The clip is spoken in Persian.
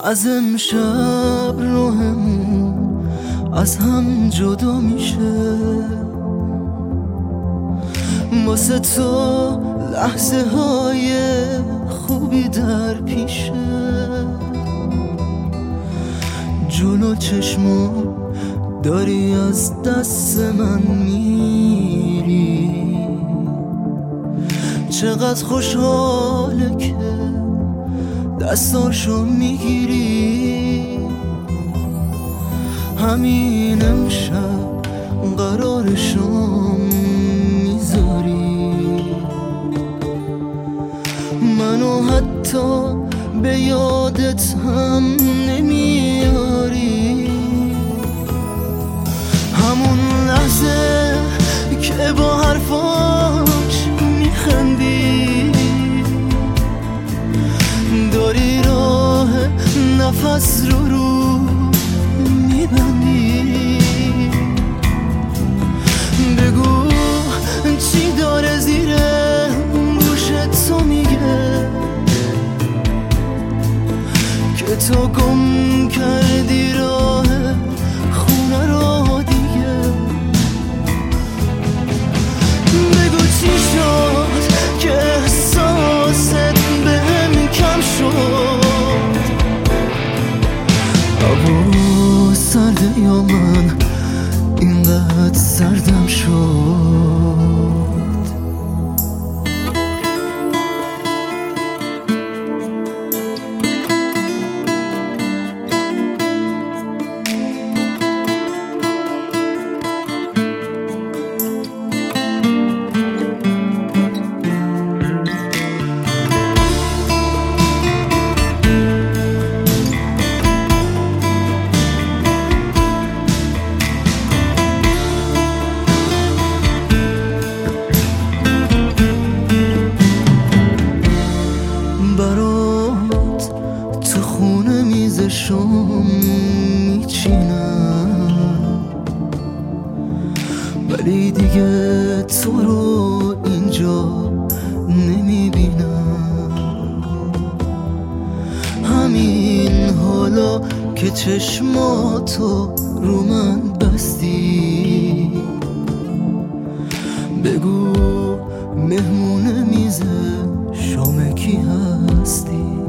از امشب راهمون از هم جدا میشه، واسه تو لحظه های خوبی در پیشه. جلو چشمو داری از دست من میری، چقدر خوشحاله که دستاشو میگیری. همین امشب قرارشو میذاری، منو حتی به یادت هم نمیاری. همون لحظه که با حرفاش میخندی، داری راه نفس رو میبندی. بگو چی داره زیر گوشت تو میگه که تو گم کردی راه خونه رو دیگه. بگو چی شد که احساست بهم کم شد، هوا سرده یا من اینقدر سردم شد. برات تو خونه میزشم میچینم، ولی دیگه تو رو اینجا نمیبینم. همین حالا که چشماتو رو من بستی، بگو مهمون میز شام کی هستی.